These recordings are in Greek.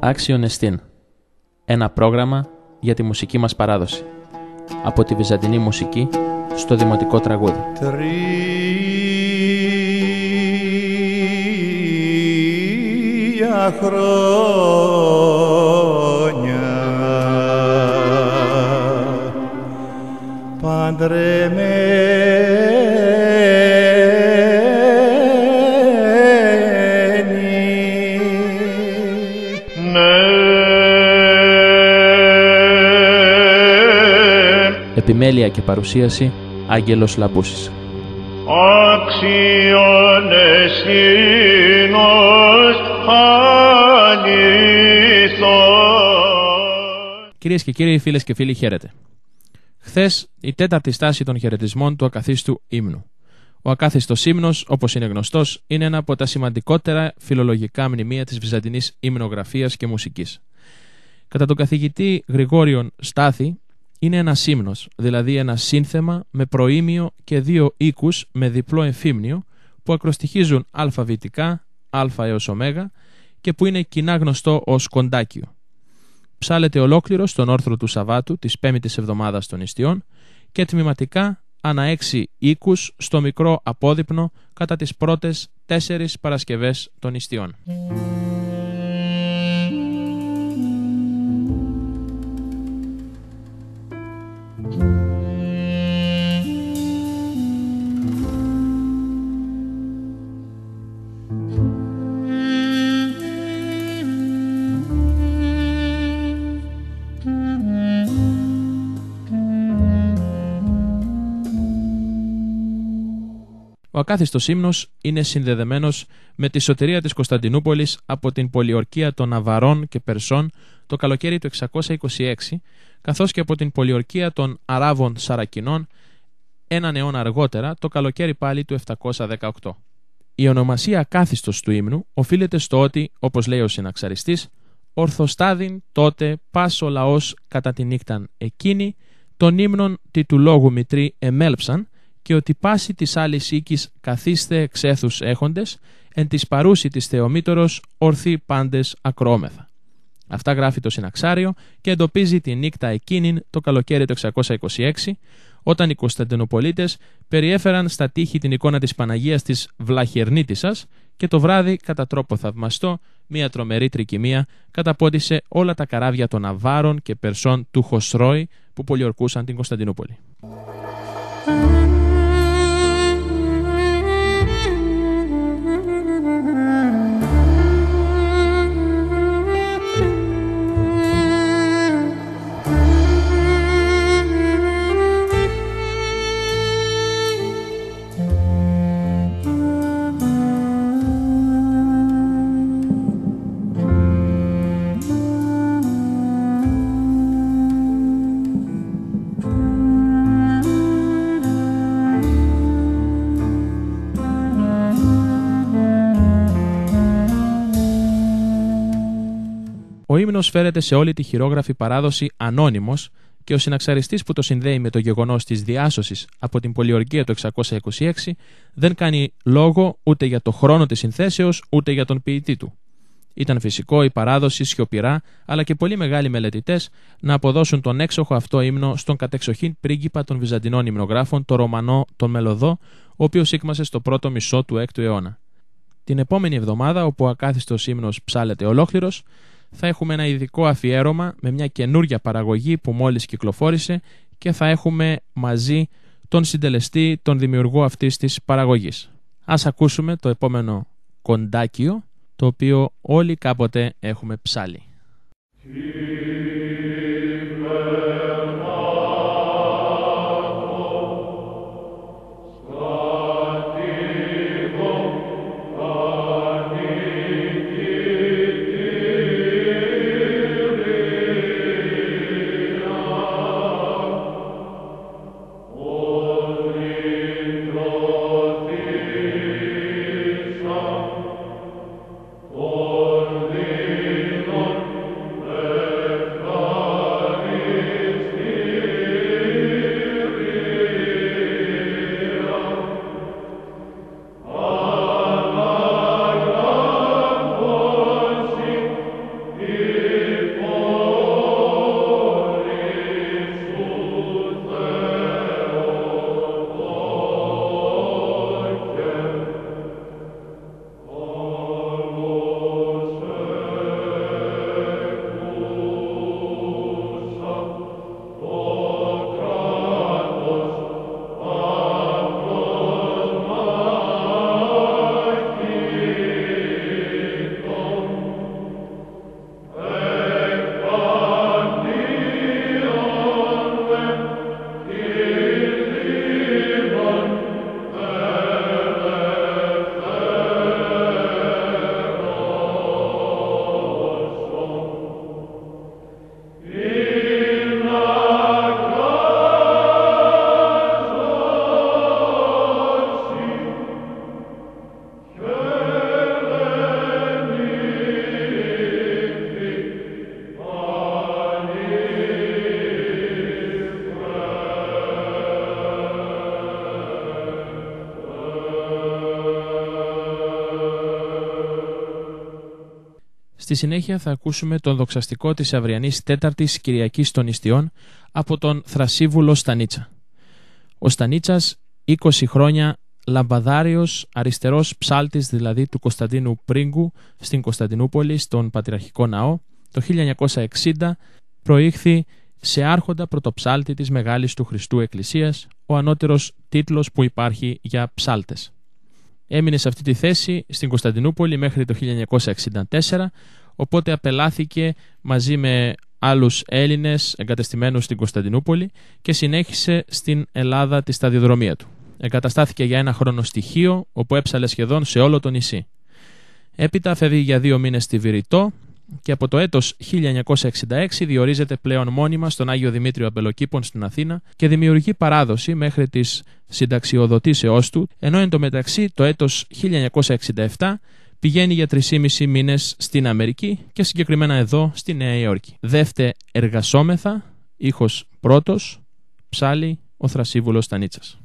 Άξιον εστίν. Ένα πρόγραμμα για τη μουσική μας παράδοση. Από τη βυζαντινή μουσική στο δημοτικό τραγούδι. 3 χρόνια παντρεμένη. Επιμέλεια και παρουσίαση Άγγελος Λαμπούσης. Άξιον εστίνος αληθώς. Κυρίες και κύριοι, φίλες και φίλοι, χαίρετε. Χθες η τέταρτη στάση των χαιρετισμών του ακαθίστου ύμνου. Ο ακάθιστος ύμνος, όπως είναι γνωστός, είναι ένα από τα σημαντικότερα φιλολογικά μνημεία της βυζαντινής υμνογραφίας και μουσικής. Κατά τον καθηγητή Γρηγόριον Στάθη, είναι ένας ύμνος, δηλαδή ένα σύνθεμα με προήμιο και 2 οίκους με διπλό εμφύμνιο που ακροστοιχίζουν αλφαβητικά, α έως ω, και που είναι κοινά γνωστό ως κοντάκιο. Ψάλεται ολόκληρο στον όρθρο του Σαββάτου της 5ης εβδομάδας των Ιστιών και τμηματικά ανά 6 οίκους στο μικρό απόδειπνο κατά τις πρώτες 4 Παρασκευές των Ιστιών. Ο ακάθιστος ύμνος είναι συνδεδεμένος με τη σωτηρία της Κωνσταντινούπολης από την πολιορκία των Αβαρών και Περσών το καλοκαίρι του 626, καθώς και από την πολιορκία των Αράβων Σαρακινών έναν αιώνα αργότερα, το καλοκαίρι πάλι του 718. Η ονομασία ακάθιστος του ύμνου οφείλεται στο ότι, όπως λέει ο συναξαριστής, ορθοστάδιν τότε πας ο λαός κατά τη νύχταν εκείνη, των ύμνων τι του λόγου μητρή εμέλψαν, και ότι πάση της άλλης οίκης καθίστε εξέθους έχοντες, εν της παρούση της Θεομήτωρος ορθοί πάντες ακρόμεθα. Αυτά γράφει το συναξάριο και εντοπίζει τη νύχτα εκείνην το καλοκαίρι του 626, όταν οι Κωνσταντινοπολίτες περιέφεραν στα τείχη την εικόνα της Παναγίας της Βλαχερνίτισσας και το βράδυ, κατά τρόπο θαυμαστό, μια τρομερή τρικυμία καταπόντισε όλα τα καράβια των Αβάρων και Περσών του Χοσρόη που πολιορκούσαν την Κωνσταντινούπολη. Ο ύμνος φέρεται σε όλη τη χειρόγραφη παράδοση ανώνυμος και ο συναξαριστής που το συνδέει με το γεγονός της διάσωσης από την πολιορκία του 626 δεν κάνει λόγο ούτε για το χρόνο της συνθέσεως ούτε για τον ποιητή του. Ήταν φυσικό η παράδοση σιωπηρά αλλά και πολύ μεγάλοι μελετητές να αποδώσουν τον έξοχο αυτό ύμνο στον κατεξοχήν πρίγκιπα των Βυζαντινών υμνογράφων, το Ρωμανό τον Μελωδό, ο οποίος σύκμασε στο πρώτο μισό του 6ου αιώνα. Την επόμενη εβδομάδα, όπου ο ακάθιστος ύμνος ψάλεται ολόκληρος, θα έχουμε ένα ειδικό αφιέρωμα με μια καινούρια παραγωγή που μόλις κυκλοφόρησε και θα έχουμε μαζί τον συντελεστή, τον δημιουργό αυτής της παραγωγής. Ας ακούσουμε το επόμενο κοντάκιο, το οποίο όλοι κάποτε έχουμε ψάλει. Lord, Στη συνέχεια θα ακούσουμε τον δοξαστικό της αυριανής 4ης Κυριακής των Ιστιών από τον Θρασίβουλο Στανίτσα. Ο Στανίτσας, 20 χρόνια λαμπαδάριος, αριστερός ψάλτης δηλαδή του Κωνσταντίνου Πρίγκου στην Κωνσταντινούπολη, στον Πατριαρχικό Ναό, το 1960 προήχθη σε άρχοντα πρωτοψάλτη της Μεγάλης του Χριστού Εκκλησίας, ο ανώτερος τίτλος που υπάρχει για ψάλτες. Έμεινε σε αυτή τη θέση στην Κωνσταντινούπολη μέχρι το 1964, οπότε απελάθηκε μαζί με άλλους Έλληνες εγκατεστημένους στην Κωνσταντινούπολη και συνέχισε στην Ελλάδα τη σταδιοδρομία του. Εγκαταστάθηκε για ένα χρόνο στη Χίο, όπου έψαλε σχεδόν σε όλο το νησί. Έπειτα φεύγει για 2 μήνες στη Βηρητό και από το έτος 1966 διορίζεται πλέον μόνιμα στον Άγιο Δημήτριο Αμπελοκήπων στην Αθήνα και δημιουργεί παράδοση μέχρι της συνταξιοδοτήσεώς του, ενώ εν τω μεταξύ το έτος 1967 πηγαίνει για 3,5 μήνες στην Αμερική και συγκεκριμένα εδώ στη Νέα Υόρκη. Δεύτε εργασόμεθα, ήχος πρώτος, ψάλλει ο Θρασίβουλος Στανίτσας.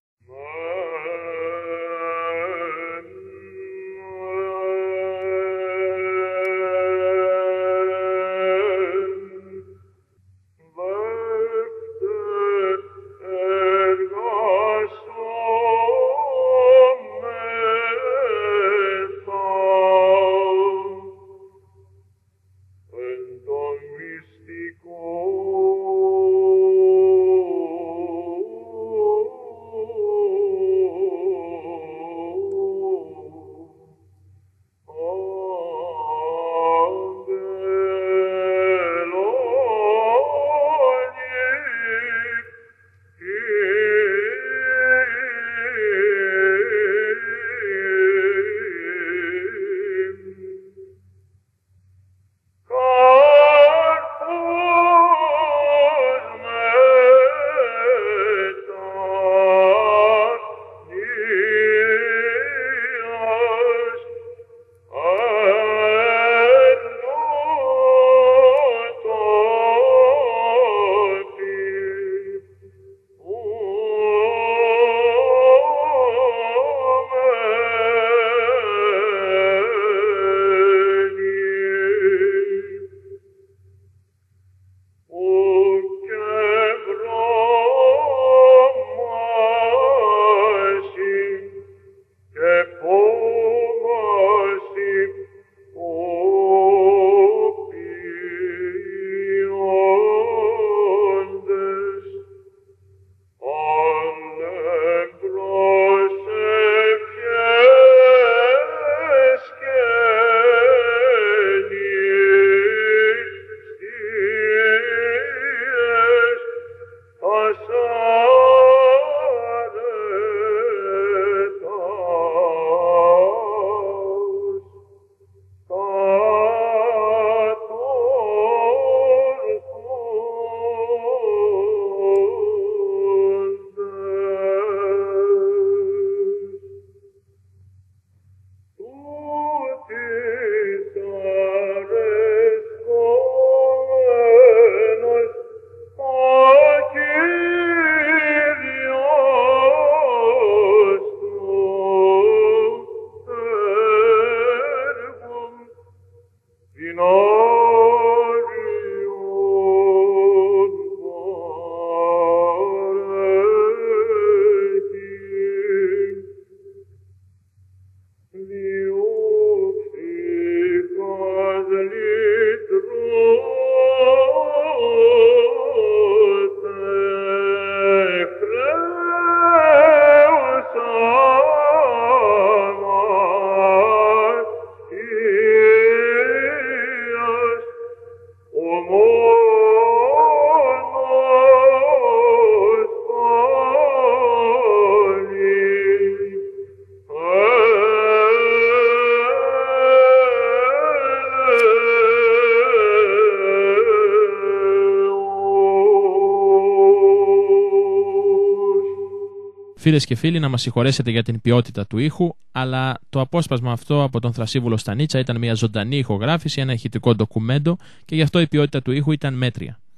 Φίλες και φίλοι, να μας συγχωρέσετε για την ποιότητα του ήχου, αλλά το απόσπασμα αυτό από τον Θρασίβουλο Στανίτσα ήταν μια ζωντανή ηχογράφηση, ένα ηχητικό ντοκουμέντο και γι' αυτό η ποιότητα του ήχου ήταν μέτρια.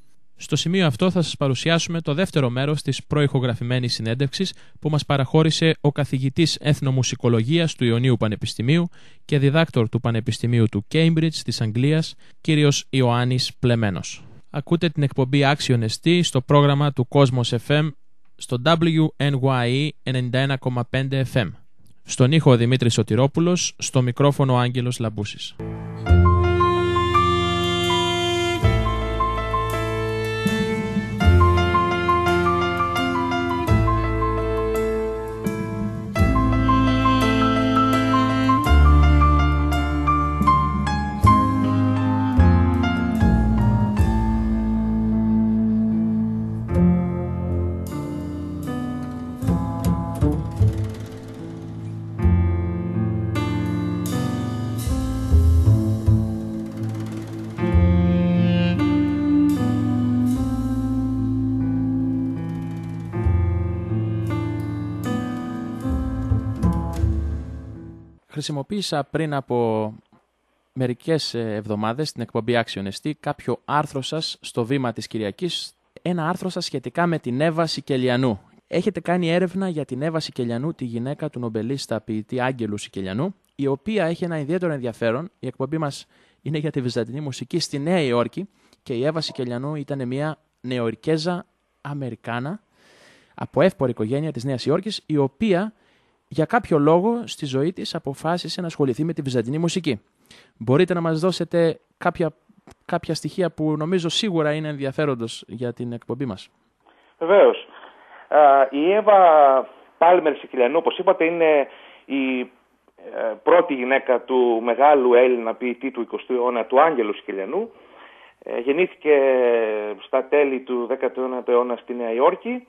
Στο σημείο αυτό θα σας παρουσιάσουμε το δεύτερο μέρος της προηχογραφημένης συνέντευξης που μας παραχώρησε ο καθηγητής Εθνομουσικολογίας του Ιωνίου Πανεπιστημίου και διδάκτορ του Πανεπιστημίου του Cambridge της Αγγλίας, κύριος Ιωάννης Πλεμένος. Ακούτε την εκπομπή Action ST στο πρόγραμμα του Cosmos FM στο WNYE 91,5 FM. Στον ήχο ο Δημήτρης Σωτηρόπουλος, στο μικρόφωνο ο Άγγελος Λαμπούσης. Χρησιμοποίησα πριν από μερικές εβδομάδες στην εκπομπή Action ST κάποιο άρθρο σας στο Βήμα της Κυριακής, ένα άρθρο σας σχετικά με την Εύα Σικελιανού. Έχετε κάνει έρευνα για την Εύα Σικελιανού, τη γυναίκα του νομπελίστα ποιητή Άγγελου Σικελιανού, η οποία έχει ένα ιδιαίτερο ενδιαφέρον. Η εκπομπή μας είναι για τη βυζαντινή μουσική στη Νέα Υόρκη και η Εύα Σικελιανού ήταν μια Νεοϊορκέζα Αμερικάνα από εύπορη οικογένεια της Νέας Υόρκης, η οποία για κάποιο λόγο στη ζωή της αποφάσισε να ασχοληθεί με τη βυζαντινή μουσική. Μπορείτε να μας δώσετε κάποια στοιχεία που νομίζω σίγουρα είναι ενδιαφέροντος για την εκπομπή μας? Βεβαίως. Η Εύα Πάλμερ Σικελιανού, όπως είπατε, είναι η πρώτη γυναίκα του μεγάλου Έλληνα ποιητή του 20ου αιώνα, του Άγγελου Σικελιανού. Γεννήθηκε στα τέλη του 19ου αιώνα στη Νέα Υόρκη,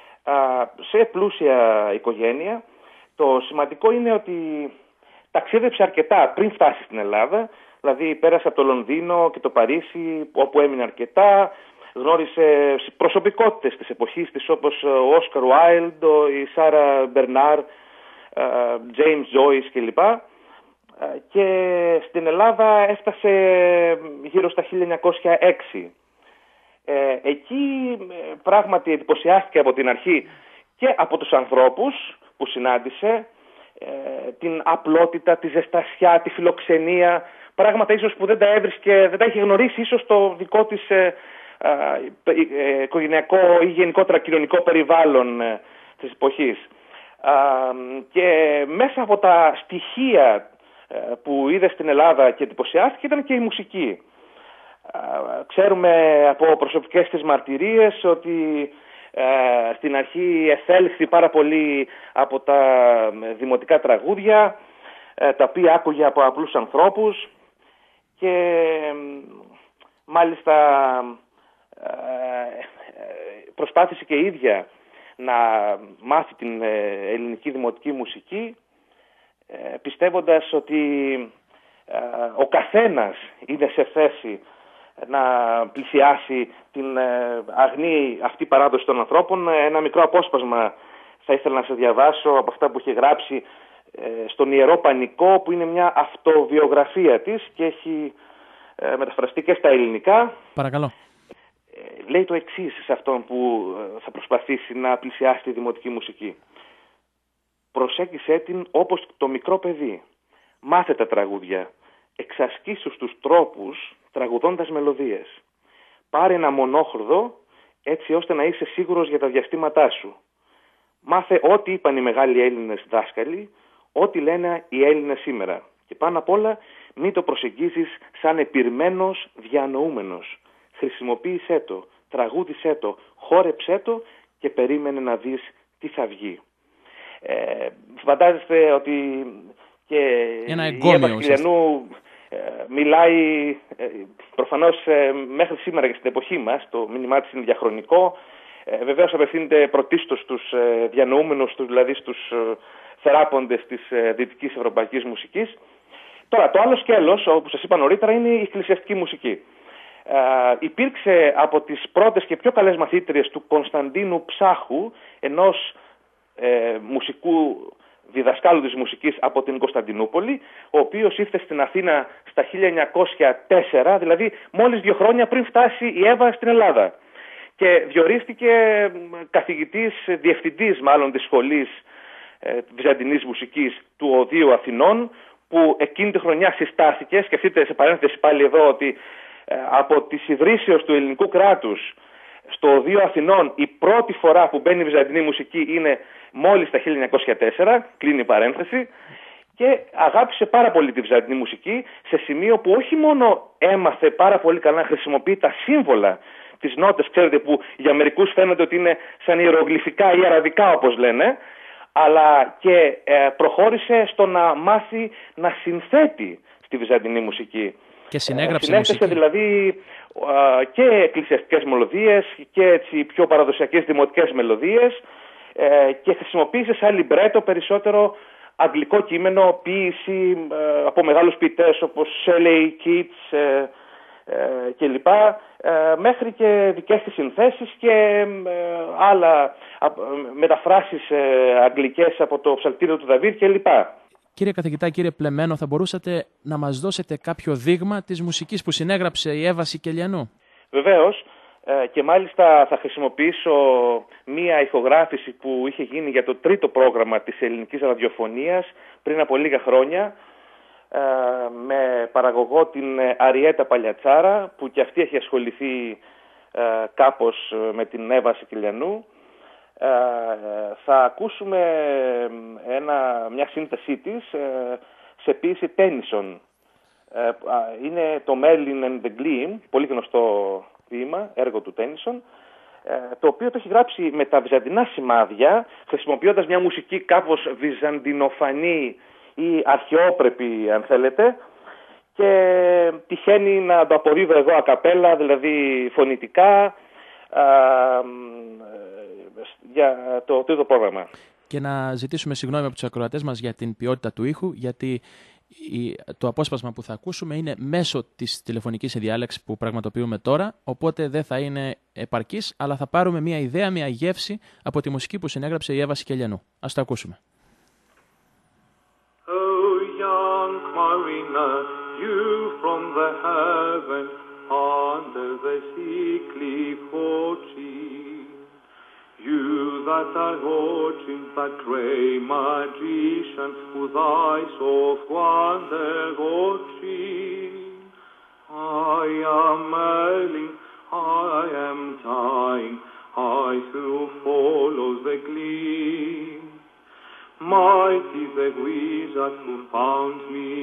σε πλούσια οικογένεια. Το σημαντικό είναι ότι ταξίδεψε αρκετά πριν φτάσει στην Ελλάδα, δηλαδή πέρασε από το Λονδίνο και το Παρίσι, όπου έμεινε αρκετά, γνώρισε προσωπικότητες της εποχής της όπως ο Όσκαρ Βάιλντ, η Σάρα Μπερνάρ, Τζέιμς Τζόις κλπ. Και στην Ελλάδα έφτασε γύρω στα 1906. Εκεί πράγματι εντυπωσιάστηκε από την αρχή και από τους ανθρώπους που συνάντησε, την απλότητα, τη ζεστασιά, τη φιλοξενία, πράγματα ίσως που δεν τα έβρισκε, δεν τα είχε γνωρίσει ίσως το δικό της οικογενειακό ή γενικότερα κοινωνικό περιβάλλον της εποχής. Και μέσα από τα στοιχεία που είδε στην Ελλάδα και εντυπωσιάστηκε ήταν και η μουσική. Ξέρουμε από προσωπικές της μαρτυρίες ότι στην αρχή εθέλθη πάρα πολύ από τα δημοτικά τραγούδια, τα οποία άκουγε από απλούς ανθρώπους και μάλιστα προσπάθησε και η ίδια να μάθει την ελληνική δημοτική μουσική, πιστεύοντας ότι ο καθένας είναι σε θέση να πλησιάσει την αγνή αυτή παράδοση των ανθρώπων. Ένα μικρό απόσπασμα θα ήθελα να σας διαβάσω από αυτά που έχει γράψει στον Ιερό Πανικό, που είναι μια αυτοβιογραφία της και έχει μεταφραστεί και στα ελληνικά. Παρακαλώ. Λέει το εξής σε αυτόν που θα προσπαθήσει να πλησιάσει τη δημοτική μουσική. Προσέγγισε την όπως το μικρό παιδί. Μάθε τα τραγούδια. Εξασκήσου στους τρόπους τραγουδώντας μελωδίες. Πάρε ένα μονόχορδο έτσι ώστε να είσαι σίγουρος για τα διαστήματά σου. Μάθε ό,τι είπαν οι μεγάλοι Έλληνες δάσκαλοι, ό,τι λένε οι Έλληνες σήμερα. Και πάνω απ' όλα μην το προσεγγίζεις σαν επιρμένος διανοούμενος. Χρησιμοποίησέ το, τραγούδισέ το, χόρεψέ το και περίμενε να δεις τι θα βγει. Φαντάζεστε ότι και η Εύα Σικελιανού μιλάει προφανώς μέχρι σήμερα και στην εποχή μας, το μήνυμά της είναι διαχρονικό. Βεβαίως απευθύνεται πρωτίστως στους διανοούμενους, δηλαδή στους θεράποντες της δυτικής ευρωπαϊκής μουσικής. Τώρα, το άλλο σκέλος, όπως σας είπα νωρίτερα, είναι η εκκλησιαστική μουσική. Υπήρξε από τις πρώτες και πιο καλές μαθήτριες του Κωνσταντίνου Ψάχου, ενός μουσικού διδασκάλου της μουσικής από την Κωνσταντινούπολη, ο οποίος ήρθε στην Αθήνα στα 1904, δηλαδή μόλις 2 χρόνια πριν φτάσει η Εύα στην Ελλάδα. και διορίστηκε καθηγητής, διευθυντής μάλλον της σχολής βυζαντινής μουσικής του Οδείου Αθηνών, που εκείνη τη χρονιά συστάθηκε. Σκεφτείτε σε παρένθεση πάλι εδώ ότι από τις ιδρύσεως του ελληνικού κράτους στο Οδείο Αθηνών η πρώτη φορά που μπαίνει η βυζαντινή μουσική είναι μόλις τα 1904, κλείνει η παρένθεση, και αγάπησε πάρα πολύ τη βυζαντινή μουσική, σε σημείο που όχι μόνο έμαθε πάρα πολύ καλά να χρησιμοποιεί τα σύμβολα, τις νότες, ξέρετε, που για μερικούς φαίνεται ότι είναι σαν ιερογλυφικά ή αραβικά όπως λένε, αλλά και προχώρησε στο να μάθει να συνθέτει στη βυζαντινή μουσική. Και συνέγραψε συνέθεσε δηλαδή και εκκλησιαστικές μελωδίες και έτσι πιο παραδοσιακές δημοτικές μελωδίες, και χρησιμοποίησε σαν λιμπρέτο περισσότερο αγγλικό κείμενο, ποίηση από μεγάλους ποιητές όπως Shelley, Keats κλπ, μέχρι και δικές της συνθέσεις και άλλα μεταφράσεις αγγλικές από το ψαλτήριο του Δαβίδ κλπ. Κύριε καθηγητά, κύριε Πλεμένο, θα μπορούσατε να μας δώσετε κάποιο δείγμα της μουσικής που συνέγραψε η Εύα Σικελιανού? Βεβαίως, και μάλιστα θα χρησιμοποιήσω μία ηχογράφηση που είχε γίνει για το τρίτο πρόγραμμα της ελληνικής ραδιοφωνίας πριν από λίγα χρόνια, με παραγωγό την Αριέτα Παλιατσάρα, που και αυτή έχει ασχοληθεί κάπως με την Εύα Σικελιανού. Θα ακούσουμε μια σύνθεσή της σε ποίηση Τένισον. Είναι το Merlin and the Gleam, πολύ γνωστό ποίημα, έργο του Τένισον, το οποίο το έχει γράψει με τα βυζαντινά σημάδια, χρησιμοποιώντας μια μουσική κάπως βυζαντινοφανή ή αρχαιόπρεπη αν θέλετε, και τυχαίνει να το αποδίδω εγώ ακαπέλα, δηλαδή φωνητικά, για το τρίτο πρόγραμμα. Και να ζητήσουμε συγγνώμη από τους ακροατές μας για την ποιότητα του ήχου, γιατί το απόσπασμα που θα ακούσουμε είναι μέσω της τηλεφωνικής συνδιάλεξης που πραγματοποιούμε τώρα, οπότε δεν θα είναι επαρκής, αλλά θα πάρουμε μια ιδέα, μια γεύση από τη μουσική που συνέγραψε η Εύα Σικελιανού. Ας το ακούσουμε. Oh, young mariner, you from the heaven, under the sea cliff watching, you that are watching the great magician with eyes of wonder watching. I am Merlin, I am dying, I who follow the gleam. Mighty the wizard who found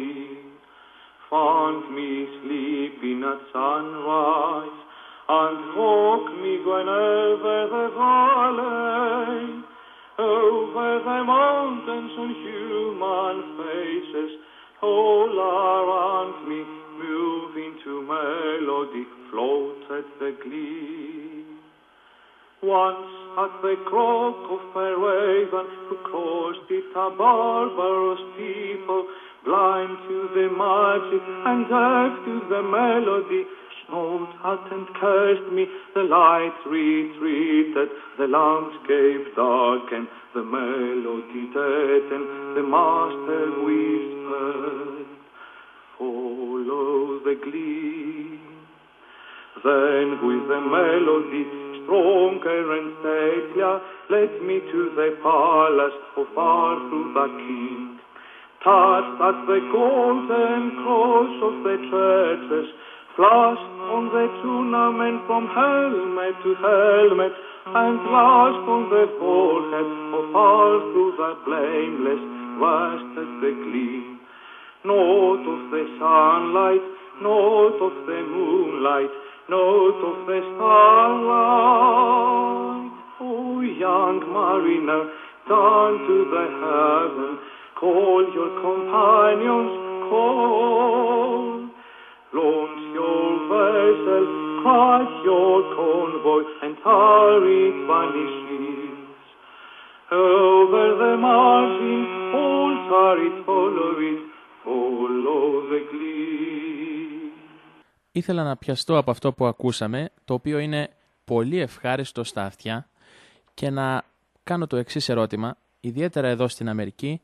me sleeping at sunrise, and woke me whenever the valley, over the mountains on human faces, all around me, moving to melody, floated the gleam. Once at the croak of a raven who crossed it, a barbarous people, blind to the magic and deaf to the melody, smote at and cursed me. The light retreated, the landscape darkened, the melody deadened, the master whispered, follow the gleam. Then with the melody stronger and statelier, led me to the palace of Arthur the king. Touched at the golden cross of the churches, flashed on the tournament from helmet to helmet, and last on the forehead of Arthur the blameless rested the gleam. Not of the sunlight, not of the moonlight, not of the starlight. Oh, young mariner, turn to the heaven, call your companions, call. Launch your vessel, crush your convoy, and hurry it vanishes. Over the margin, all it, follow it, follow the gleam. Ήθελα να πιαστώ από αυτό που ακούσαμε, το οποίο είναι πολύ ευχάριστο στα αυτιά, και να κάνω το εξής ερώτημα, ιδιαίτερα εδώ στην Αμερική.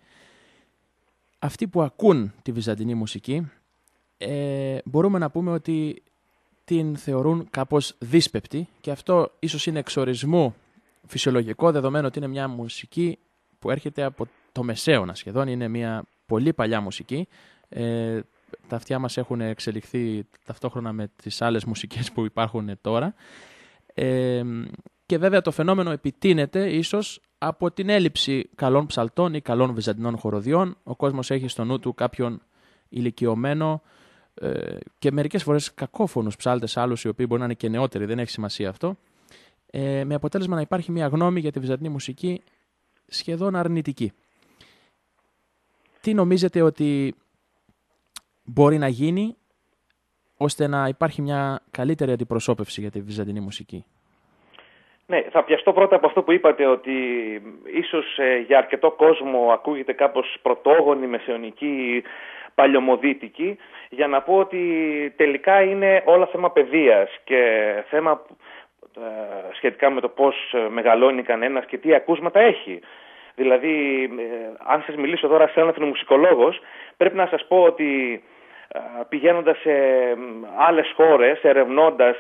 Αυτοί που ακούν τη βυζαντινή μουσική, μπορούμε να πούμε ότι την θεωρούν κάπως δύσπεπτη και αυτό ίσως είναι εξορισμού φυσιολογικό, δεδομένου ότι είναι μια μουσική που έρχεται από το Μεσαίωνα σχεδόν, είναι μια πολύ παλιά μουσική. Τα αυτιά μας έχουν εξελιχθεί ταυτόχρονα με τις άλλες μουσικές που υπάρχουν τώρα. Και βέβαια το φαινόμενο επιτείνεται ίσως από την έλλειψη καλών ψαλτών ή καλών βυζαντινών χοροδιών. Ο κόσμος έχει στο νου του κάποιον ηλικιωμένο και μερικές φορές κακόφωνους ψάλτες άλλους, οι οποίοι μπορεί να είναι και νεότεροι, δεν έχει σημασία αυτό, με αποτέλεσμα να υπάρχει μια γνώμη για τη βυζαντινή μουσική σχεδόν αρνητική. Τι νομίζετε ότι μπορεί να γίνει ώστε να υπάρχει μια καλύτερη αντιπροσώπευση για τη βυζαντινή μουσική? Ναι, θα πιαστώ πρώτα από αυτό που είπατε, ότι ίσως για αρκετό κόσμο ακούγεται κάπως πρωτόγονη, μεσαιωνική, παλιωμοδίτικη, για να πω ότι τελικά είναι όλα θέμα παιδείας και θέμα σχετικά με το πώς μεγαλώνει κανένας και τι ακούσματα έχει. Δηλαδή, αν σας μιλήσω τώρα σε έναν εθνομουσικολόγος, πρέπει να σας πω ότι πηγαίνοντας σε άλλες χώρες, ερευνώντας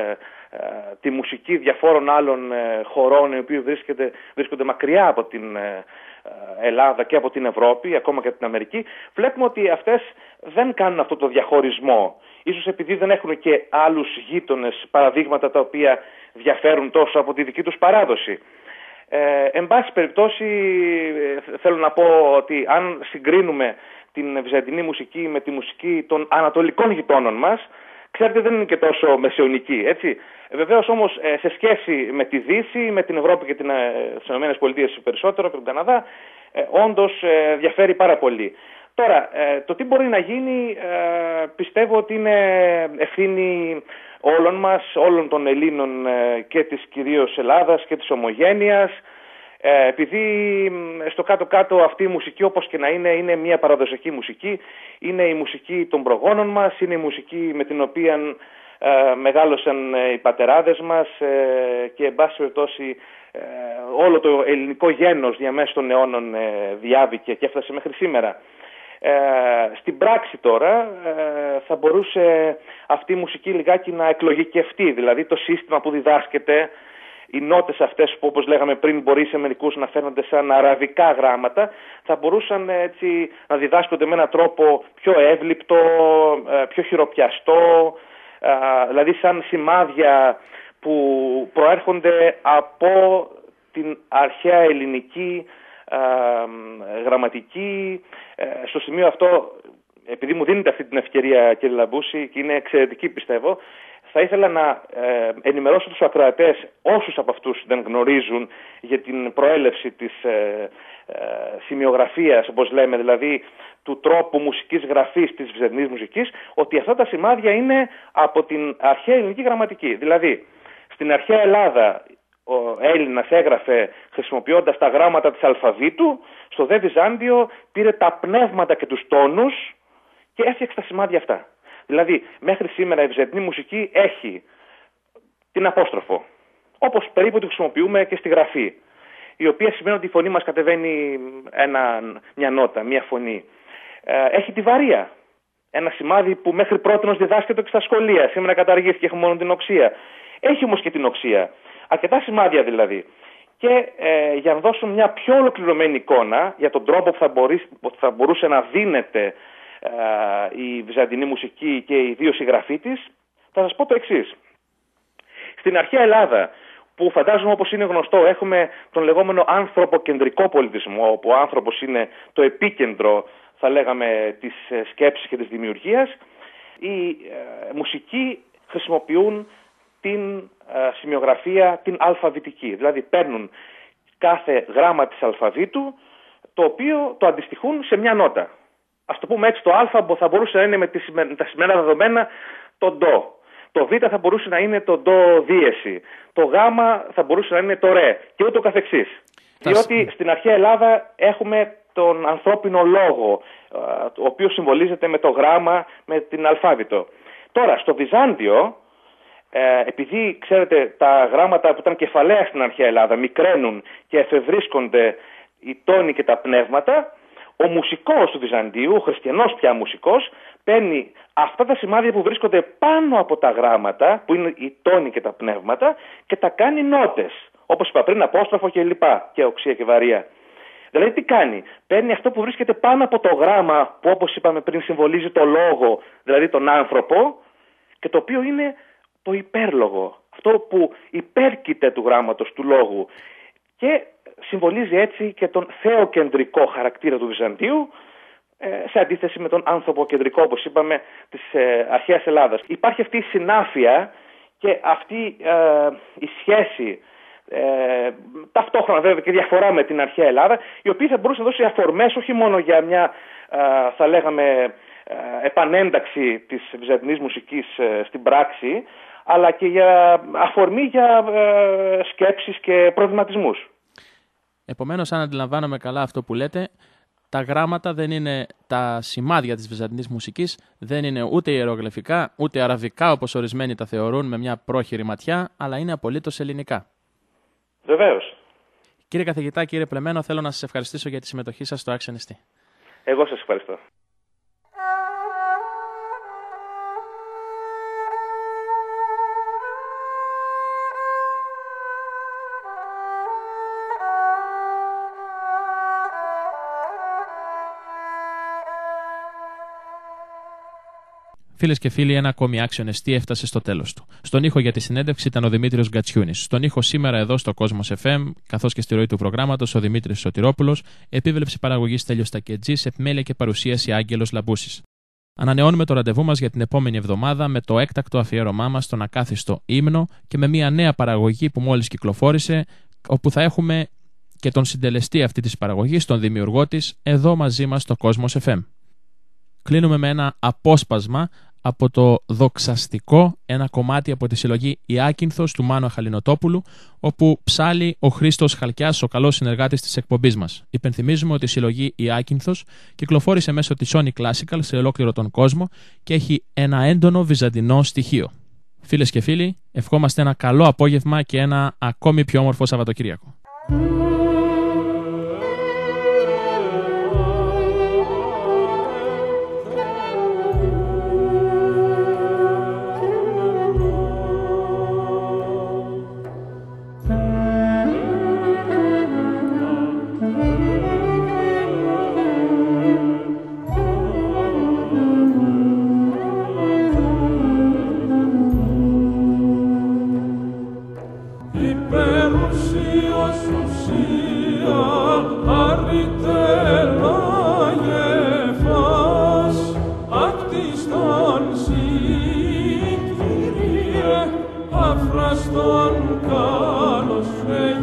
τη μουσική διαφόρων άλλων χωρών οι οποίοι βρίσκονται μακριά από την Ελλάδα και από την Ευρώπη, ακόμα και την Αμερική, βλέπουμε ότι αυτές δεν κάνουν αυτό το διαχωρισμό. Ίσως επειδή δεν έχουν και άλλους γείτονες παραδείγματα τα οποία διαφέρουν τόσο από τη δική τους παράδοση. Εν πάση περιπτώσει, θέλω να πω ότι αν συγκρίνουμε την βυζαντινή μουσική με τη μουσική των ανατολικών γειτόνων μας, ξέρετε, δεν είναι και τόσο μεσαιωνική, έτσι. Βεβαίως όμως σε σχέση με τη Δύση, με την Ευρώπη και τις ΗΠΑ περισσότερο και τον Καναδά, όντως διαφέρει πάρα πολύ. Τώρα, το τι μπορεί να γίνει, πιστεύω ότι είναι ευθύνη όλων μας, όλων των Ελλήνων και της κυρίως Ελλάδας και της ομογένειας, επειδή στο κάτω-κάτω αυτή η μουσική, όπως και να είναι μια παραδοσιακή μουσική, είναι η μουσική των προγόνων μας, είναι η μουσική με την οποία μεγάλωσαν οι πατεράδες μας και εν πάση περιπτώσει όλο το ελληνικό γένος διαμέσου των αιώνων διάβηκε και έφτασε μέχρι σήμερα. Στην πράξη τώρα θα μπορούσε αυτή η μουσική λιγάκι να εκλογικευτεί, δηλαδή το σύστημα που διδάσκεται, οι νότες αυτές που όπως λέγαμε πριν μπορεί σε μερικούς να φαίνονται σαν αραβικά γράμματα, θα μπορούσαν έτσι να διδάσκονται με έναν τρόπο πιο εύληπτο, πιο χειροπιαστό, δηλαδή σαν σημάδια που προέρχονται από την αρχαία ελληνική γραμματική. Στο σημείο αυτό, επειδή μου δίνετε αυτή την ευκαιρία, κύριε Λαμπούση, και είναι εξαιρετική πιστεύω, θα ήθελα να ενημερώσω τους ακροατές, όσους από αυτούς δεν γνωρίζουν, για την προέλευση της σημειογραφίας, όπως λέμε, δηλαδή του τρόπου μουσικής γραφής της βυζαντινής μουσικής, ότι αυτά τα σημάδια είναι από την αρχαία ελληνική γραμματική. Δηλαδή, στην αρχαία Ελλάδα ο Έλληνας έγραφε χρησιμοποιώντας τα γράμματα της αλφαβήτου, στο δε Βυζάντιο πήρε τα πνεύματα και τους τόνους και έφτιαξε τα σημάδια αυτά. Δηλαδή, μέχρι σήμερα η βυζαντινή μουσική έχει την απόστροφο, όπως περίπου τη χρησιμοποιούμε και στη γραφή, η οποία σημαίνει ότι η φωνή μας κατεβαίνει μια νότα, μια φωνή. Έχει τη βαρία, ένα σημάδι που μέχρι πρότινος διδάσκεται και στα σχολεία, σήμερα καταργήθηκε, έχουμε μόνο την οξία. Έχει όμως και την οξία, αρκετά σημάδια δηλαδή. Και για να δώσω μια πιο ολοκληρωμένη εικόνα για τον τρόπο που θα μπορούσε να δίνεται η βυζαντινή μουσική και ιδίως η γραφή της, θα σας πω το εξής. Στην αρχαία Ελλάδα, που φαντάζομαι όπως είναι γνωστό, έχουμε τον λεγόμενο ανθρωποκεντρικό πολιτισμό, όπου ο άνθρωπος είναι το επίκεντρο, θα λέγαμε, της σκέψης και της δημιουργίας, οι μουσικοί χρησιμοποιούν την σημειογραφία την αλφαβητική. Δηλαδή παίρνουν κάθε γράμμα της αλφαβήτου, το οποίο το αντιστοιχούν σε μια νότα. Ας το πούμε έτσι, το α θα μπορούσε να είναι με τα σημερινά δεδομένα το ντο. Το β θα μπορούσε να είναι το ντο δίεση. Το γ θα μπορούσε να είναι το ρε. Και ούτω καθεξής. Διότι στην αρχαία Ελλάδα έχουμε τον ανθρώπινο λόγο, ο οποίος συμβολίζεται με το γράμμα, με την αλφάβητο. Τώρα, στο Βυζάντιο, επειδή ξέρετε τα γράμματα που ήταν κεφαλαία στην αρχαία Ελλάδα μικραίνουν και εφευρίσκονται οι τόνοι και τα πνεύματα, ο μουσικός του Βυζαντίου, ο χριστιανός πια μουσικός, παίρνει αυτά τα σημάδια που βρίσκονται πάνω από τα γράμματα, που είναι οι τόνοι και τα πνεύματα, και τα κάνει νότες. Όπως είπα πριν, απόστροφο και λοιπά, και οξία και βαρεία. Δηλαδή τι κάνει? Παίρνει αυτό που βρίσκεται πάνω από το γράμμα, που όπως είπαμε πριν συμβολίζει το λόγο, δηλαδή τον άνθρωπο, και το οποίο είναι το υπέρλογο. Αυτό που υπέρκειται του γράμματος, του λόγου. Και συμβολίζει έτσι και τον θεοκεντρικό χαρακτήρα του Βυζαντίου, σε αντίθεση με τον ανθρωποκεντρικό, όπως είπαμε, της αρχαίας Ελλάδας. Υπάρχει αυτή η συνάφεια και αυτή η σχέση, ταυτόχρονα βέβαια και διαφορά με την αρχαία Ελλάδα, η οποία θα μπορούσε να δώσει αφορμές όχι μόνο για μια, θα λέγαμε, επανένταξη της βυζαντινής μουσικής στην πράξη, αλλά και για αφορμή για σκέψεις και προβληματισμούς. Επομένως, αν αντιλαμβάνομαι καλά αυτό που λέτε, τα γράμματα δεν είναι τα σημάδια της βυζαντινής μουσικής, δεν είναι ούτε ιερογλυφικά, ούτε αραβικά όπως ορισμένοι τα θεωρούν με μια πρόχειρη ματιά, αλλά είναι απολύτως ελληνικά. Βεβαίως. Κύριε καθηγητά, κύριε Πλεμένο, θέλω να σας ευχαριστήσω για τη συμμετοχή σας στο Άξιον ST. Εγώ σας ευχαριστώ. Φίλες και φίλοι, ένα ακόμη Άξιον ST έφτασε στο τέλος του. Στον ήχο για τη συνέντευξη ήταν ο Δημήτριος Γκατσιούνης. Στον ήχο σήμερα εδώ στο Cosmos FM, καθώς και στη ροή του προγράμματος ο Δημήτρης Σωτηρόπουλος, επίβλεψη παραγωγής Στέλιος Τακετζής, επιμέλεια και παρουσίαση Άγγελος Λαμπούσης. Ανανεώνουμε το ραντεβού μας για την επόμενη εβδομάδα με το έκτακτο αφιέρωμά μας στον ακάθιστο ύμνο και με μια νέα παραγωγή που μόλις κυκλοφόρησε, όπου θα έχουμε και τον συντελεστή αυτή της παραγωγής, τον δημιουργό της, εδώ μαζί μας στο Cosmos FM. Κλείνουμε με ένα απόσπασμα από το δοξαστικό, ένα κομμάτι από τη συλλογή «Η Άκυνθος» του Μάνου Αχαλινοτόπουλου, όπου ψάλλει ο Χρήστος Χαλκιάς, ο καλός συνεργάτης της εκπομπής μας. Υπενθυμίζουμε ότι η συλλογή «Η Άκυνθος» κυκλοφόρησε μέσω της Sony Classical σε ολόκληρο τον κόσμο και έχει ένα έντονο βυζαντινό στοιχείο. Φίλες και φίλοι, ευχόμαστε ένα καλό απόγευμα και ένα ακόμη πιο όμορφο Σαββατοκύριακο. Αφραστον καλός